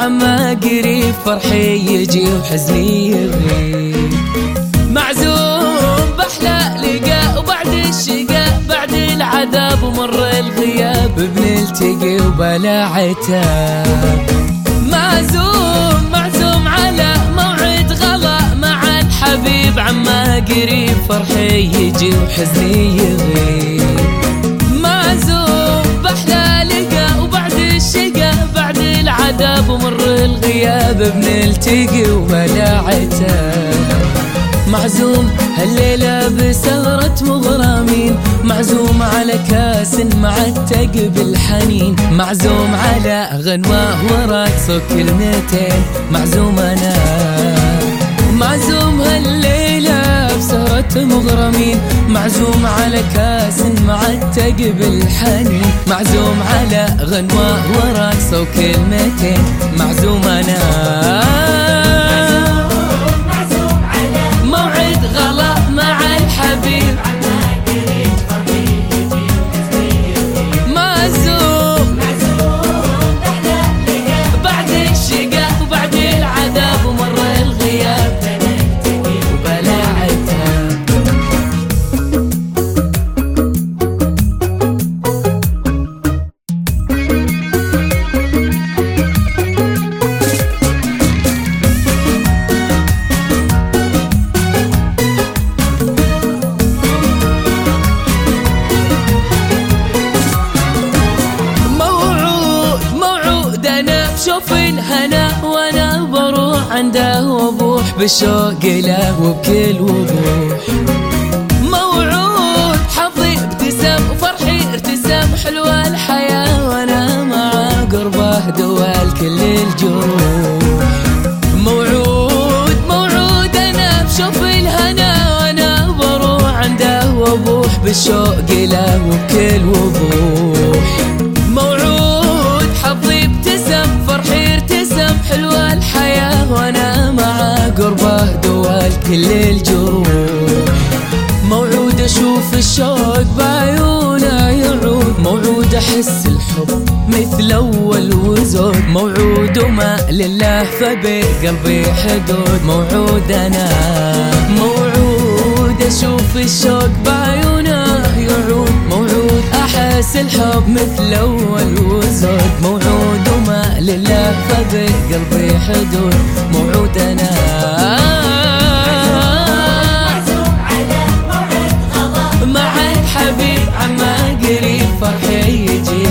عما قريب فرحي يجي وحزني يغيب. معزوم بأحلى لقاء وبعد الشقاء بعد العذاب ومر الغياب بنلتقي وبلا عتاب. معزوم على موعد غلا مع الحبيب عما قريب فرحي يجي وحزني يغيب. معزوم بأحلى لقاء وبعد الشقاء بعد العذاب ومر الغياب بنلتقي وبلا عتاب. معزوم هالليلة بسهرة مغرمين، معزوم على كاس معتق بالحنين، معزوم على غنوة ورقص وكلمتين، معزوم أنا. معزوم هالليلة بسهرة مغرمين، معزوم على كاس معتق بالحنين، معزوم على غنوة ورقص وكلمتين، معزوم أنا. شوف الهنا وانا بروح عنده وبوح بالشوق له وبكل وضوح. موعود حظي ابتسم وفرحي ارتسم حلوة الحياة وانا مع قربه دوال كل الجروح. موعود انا بشوف الهنا وانا بروح عنده وبوح بالشوق له وبكل وضوح. موعود حظي ابتسم فرحي ارتسم حلوة الحياة وانا مع قربه دوال كل الجروح. موعود اشوف الشوق بعيونه يعود، موعود احس الحب مثل اول وزود، موعود وما لله فبقلبي حدود. موعود انا موعود اشوف الشوق بعيونه يعود، موعود احس الحب مثل اول وزود، موعود وما لله فبقلبي حدود. موعود انا مع الحبيب عما قريب فرحي يجي